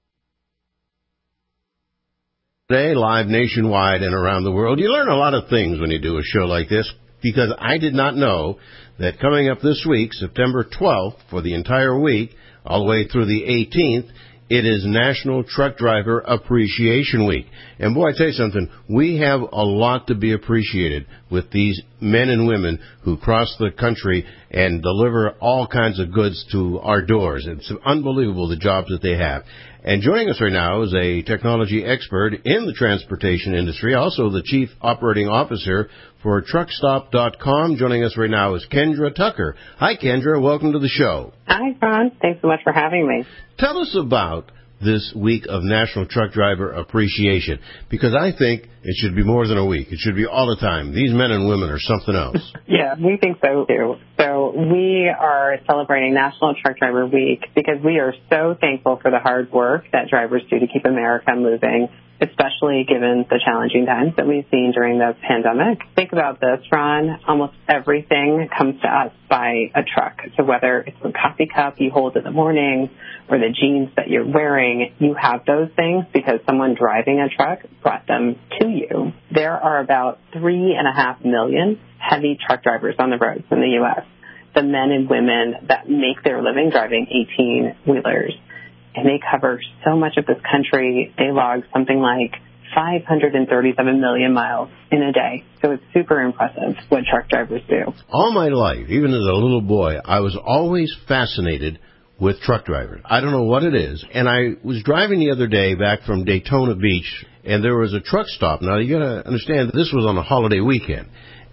Today, live nationwide and around the world. You learn a lot of things when you do a show like this, because I did not know that coming up this week, September twelfth, for the entire week, all the way through the eighteenth, it is National Truck Driver Appreciation Week. And boy, I tell you something, we have a lot to be appreciated with these men and women who cross the country and deliver all kinds of goods to our doors. It's unbelievable the jobs that they have. And joining us right now is a technology expert in the transportation industry, also the Chief Operating Officer for truck stop dot com. Joining us right now is Kendra Tucker. Hi, Kendra. Welcome to the show. Hi, Ron. Thanks so much for having me. Tell us about this week of National Truck Driver Appreciation? Because I think it should be more than a week. It should be all the time. These men and women are something else. Yeah, we think so, too. So we are celebrating National Truck Driver Week because we are so thankful for the hard work that drivers do to keep America moving, especially given the challenging times that we've seen during the pandemic. Think about this, Ron. Almost everything comes to us by a truck. So whether it's the coffee cup you hold in the morning or the jeans that you're wearing, you have those things because someone driving a truck brought them to you. There are about three and a half million heavy truck drivers on the roads in the U S, the men and women that make their living driving eighteen-wheelers. And they cover so much of this country. They log something like five hundred thirty-seven million miles in a day. So it's super impressive what truck drivers do. All my life, even as a little boy, I was always fascinated with truck drivers. I don't know what it is. And I was driving the other day back from Daytona Beach, and there was a truck stop. Now, you got to understand that this was on a holiday weekend.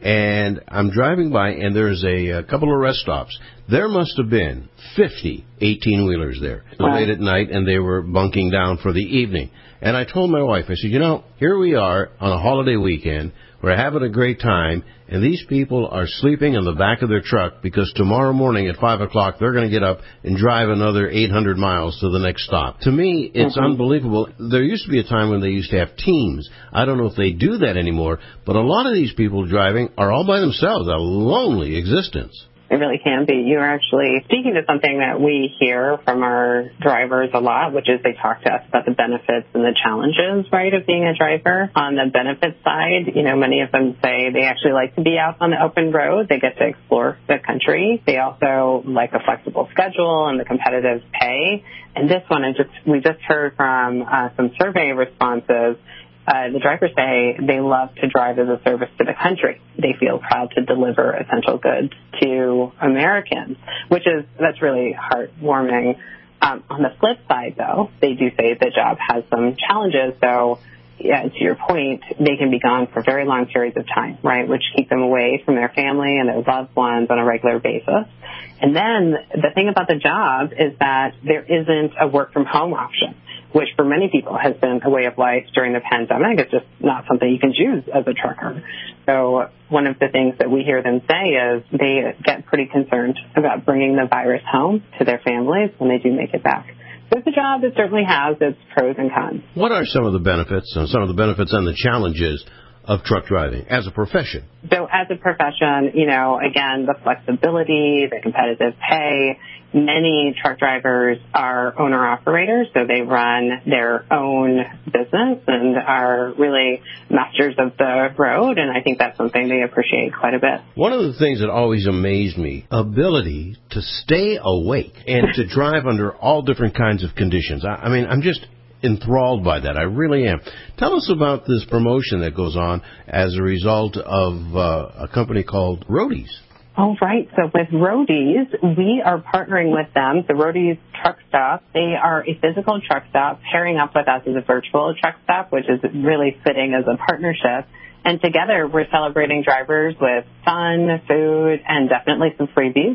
And I'm driving by, and there's a, a couple of rest stops. There must have been fifty eighteen-wheelers there. It was late at night, and they were bunking down for the evening. And I told my wife, I said, you know, here we are on a holiday weekend. We're having a great time, and these people are sleeping in the back of their truck because tomorrow morning at five o'clock they're going to get up and drive another eight hundred miles to the next stop. To me, it's mm-hmm. unbelievable. There used to be a time when they used to have teams. I don't know if they do that anymore, but a lot of these people driving are all by themselves, a lonely existence. It really can be. You're actually speaking to something that we hear from our drivers a lot, which is they talk to us about the benefits and the challenges, right, of being a driver. On the benefits side, you know, many of them say they actually like to be out on the open road. They get to explore the country. They also like a flexible schedule and the competitive pay. And this one, I just we just heard from uh, some survey responses. Uh, the drivers say they love to drive as a service to the country. They feel proud to deliver essential goods to Americans, which is, that's really heartwarming. Um, on the flip side, though, they do say the job has some challenges. So, yeah, to your point, they can be gone for very long periods of time, right, which keep them away from their family and their loved ones on a regular basis. And then the thing about the job is that there isn't a work-from-home option, which for many people has been a way of life during the pandemic. It's just not something you can choose as a trucker. So one of the things that we hear them say is they get pretty concerned about bringing the virus home to their families when they do make it back. So it's a job that certainly has its pros and cons. What are some of the benefits and some of the benefits and the challenges of truck driving as a profession? So as a profession, you know, again, the flexibility, the competitive pay. Many truck drivers are owner-operators, so they run their own business and are really masters of the road, and I think that's something they appreciate quite a bit. One of the things that always amazed me, ability to stay awake and to drive under all different kinds of conditions. I, I mean, I'm just enthralled by that. I really am. Tell us about this promotion that goes on as a result of uh, a company called Roadies. All right. So with Roadies, we are partnering with them. The Roadies Truck Stop, they are a physical truck stop pairing up with us as a virtual truck stop, which is really fitting as a partnership. And together we're celebrating drivers with fun, food, and definitely some freebies.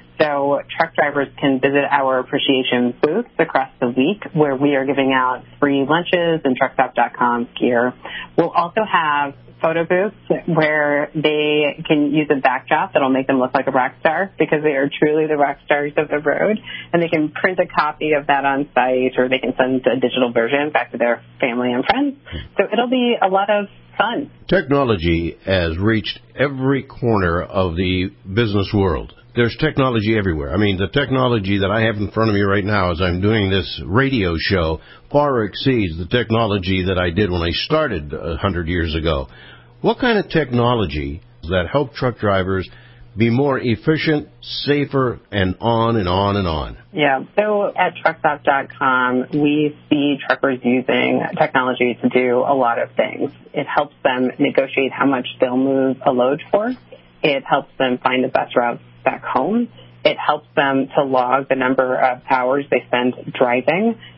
So truck drivers can visit our appreciation booths across the week where we are giving out free lunches and truck stop dot com gear. We'll also have photo booths where they can use a backdrop that'll make them look like a rock star because they are truly the rock stars of the road. And they can print a copy of that on site or they can send a digital version back to their family and friends. So it'll be a lot of fun. Technology has reached every corner of the business world. There's technology everywhere. I mean, the technology that I have in front of me right now as I'm doing this radio show far exceeds the technology that I did when I started one hundred years ago. What kind of technology that help truck drivers be more efficient, safer, and on and on and on? Yeah, so at truck stop dot com, we see truckers using technology to do a lot of things. It helps them negotiate how much they'll move a load for. It helps them find the best routes back home. It helps them to log the number of hours they spend driving.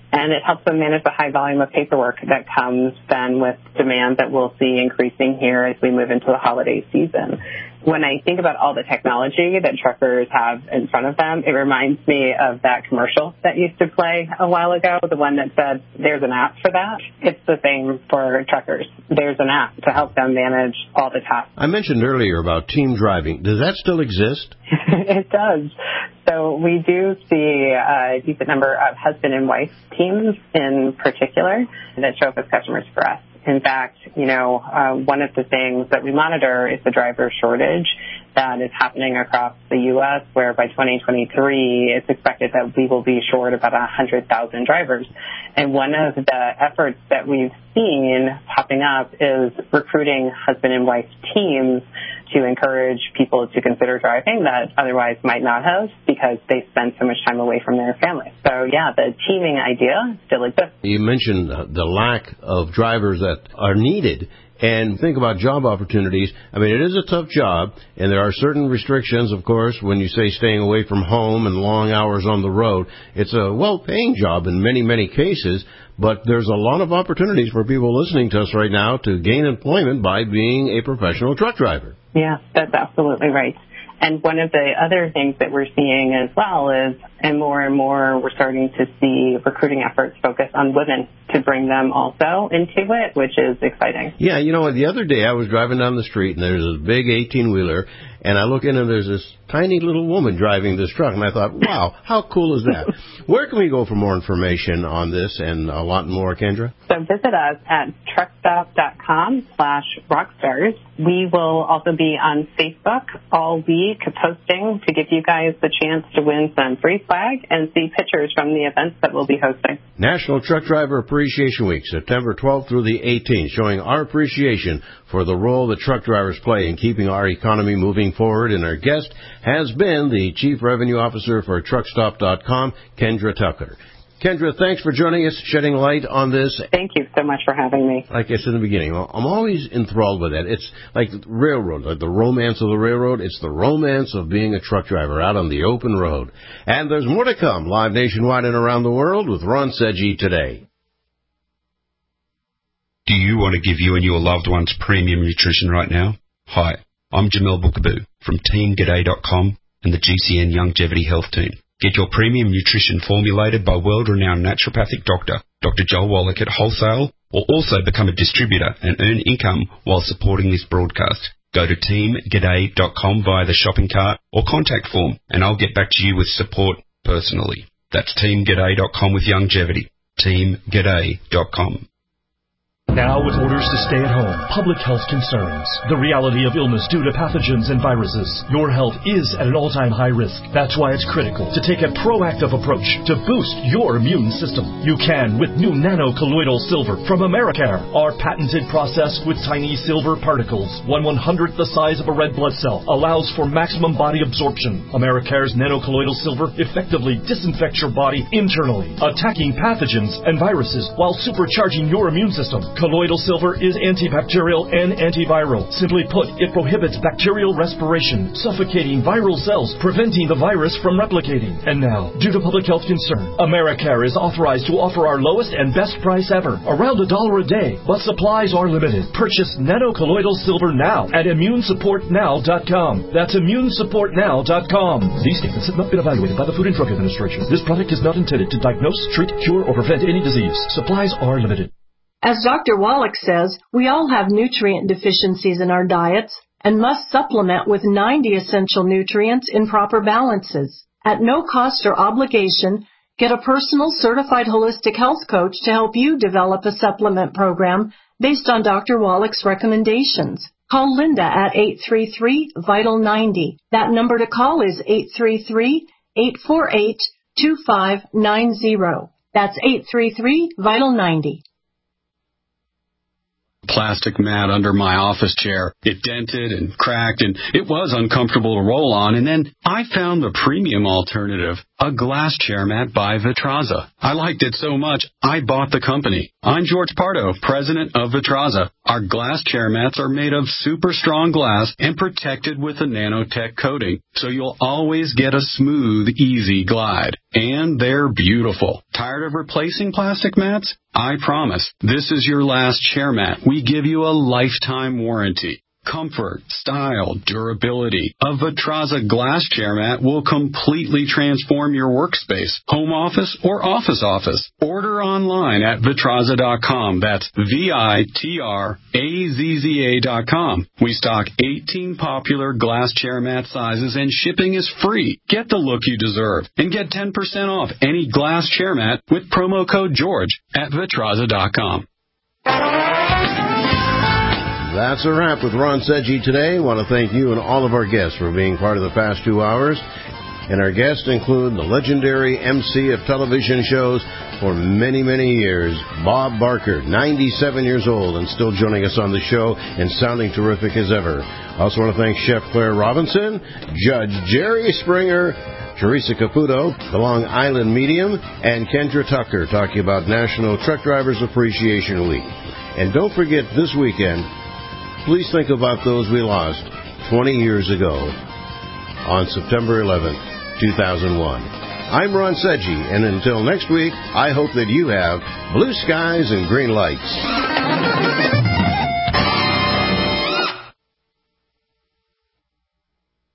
And it helps them manage the high volume of paperwork that comes then with demand that we'll see increasing here as we move into the holiday season. When I think about all the technology that truckers have in front of them, it reminds me of that commercial that used to play a while ago, the one that said, there's an app for that. It's the same for truckers. There's an app to help them manage all the tasks. I mentioned earlier about team driving. Does that still exist? It does. So we do see a decent number of husband and wife teams in particular that show up as customers for us. In fact, you know, uh, one of the things that we monitor is the driver shortage that is happening across the U S, where by twenty twenty-three, it's expected that we will be short about one hundred thousand drivers. And one of the efforts that we've seen popping up is recruiting husband and wife teams to encourage people to consider driving that otherwise might not have because they spend so much time away from their family. So, yeah, the teaming idea still exists. You mentioned the lack of drivers that are needed. And think about job opportunities. I mean, it is a tough job, and there are certain restrictions, of course, when you say staying away from home and long hours on the road. It's a well-paying job in many, many cases, but there's a lot of opportunities for people listening to us right now to gain employment by being a professional truck driver. Yeah, that's absolutely right. And one of the other things that we're seeing as well is, and more and more, we're starting to see recruiting efforts focus on women to bring them also into it, which is exciting. Yeah, you know, the other day I was driving down the street, and there's this big eighteen-wheeler, and I look in, and there's this tiny little woman driving this truck, and I thought, wow, how cool is that? Where can we go for more information on this and a lot more, Kendra? So visit us at truckstop.com slash rockstars. We will also be on Facebook all week posting to give you guys the chance to win some free swag and see pictures from the events that we'll be hosting. National Truck Driver Appreciation Week, September twelfth through the eighteenth, showing our appreciation for the role that truck drivers play in keeping our economy moving forward. And our guest has been the Chief Revenue Officer for truckstop dot com, Kendra Tucker. Kendra, thanks for joining us, shedding light on this. Thank you so much for having me. Like I said in the beginning, I'm always enthralled with that. It's like railroad, like the romance of the railroad. It's the romance of being a truck driver out on the open road. And there's more to come, live nationwide and around the world with Ron Seggi today. Do you want to give you and your loved ones premium nutrition right now? Hi, I'm Jamel Bookaboo from team g'day dot com and the G C N Longevity Health Team. Get your premium nutrition formulated by world-renowned naturopathic doctor, Doctor Joel Wallach at wholesale, or also become a distributor and earn income while supporting this broadcast. Go to team g'day dot com via the shopping cart or contact form, and I'll get back to you with support personally. That's team g'day dot com with longevity. team g'day dot com. Now, with orders to stay at home, public health concerns, the reality of illness due to pathogens and viruses, your health is at an all-time high risk. That's why it's critical to take a proactive approach to boost your immune system. You can with new nano-colloidal silver from Americare. Our patented process with tiny silver particles, one one-hundredth the size of a red blood cell, allows for maximum body absorption. Americare's nano-colloidal silver effectively disinfects your body internally, attacking pathogens and viruses while supercharging your immune system. Colloidal silver is antibacterial and antiviral. Simply put, it prohibits bacterial respiration, suffocating viral cells, preventing the virus from replicating. And now, due to public health concern, Americare is authorized to offer our lowest and best price ever, around a dollar a day, but supplies are limited. Purchase nano-colloidal silver now at immune support now dot com. That's immune support now dot com. These statements have not been evaluated by the Food and Drug Administration. This product is not intended to diagnose, treat, cure, or prevent any disease. Supplies are limited. As Doctor Wallach says, we all have nutrient deficiencies in our diets and must supplement with ninety essential nutrients in proper balances. At no cost or obligation, get a personal certified holistic health coach to help you develop a supplement program based on Doctor Wallach's recommendations. Call Linda at eight three three, vital ninety. That number to call is eight three three, eight four eight, two five nine zero. That's eight three three, vital ninety. Plastic mat under my office chair. It dented and cracked, and it was uncomfortable to roll on. And then I found the premium alternative, A glass chair mat by Vitraza. I liked it so much, I bought the company. I'm George Pardo, president of Vitraza. Our glass chair mats are made of super strong glass and protected with a nanotech coating, so you'll always get a smooth, easy glide. And they're beautiful. Tired of replacing plastic mats? I promise, this is your last chair mat. We give you a lifetime warranty. Comfort, style, durability. A Vitraza glass chair mat will completely transform your workspace, home office, or office office. Order online at Vitraza dot com. That's V I T R A Z Z A dot com. We stock eighteen popular glass chair mat sizes and shipping is free. Get the look you deserve and get ten percent off any glass chair mat with promo code George at Vitraza dot com. That's a wrap with Ron Seggi today. I want to thank you and all of our guests for being part of the past two hours. And our guests include the legendary M C of television shows for many, many years, Bob Barker, ninety-seven years old and still joining us on the show and sounding terrific as ever. I also want to thank Chef Claire Robinson, Judge Jerry Springer, Teresa Caputo, the Long Island Medium, and Kendra Tucker talking about National Truck Drivers Appreciation Week. And don't forget this weekend, please think about those we lost twenty years ago on September eleventh, two thousand one. I'm Ron Seggi, and until next week, I hope that you have blue skies and green lights.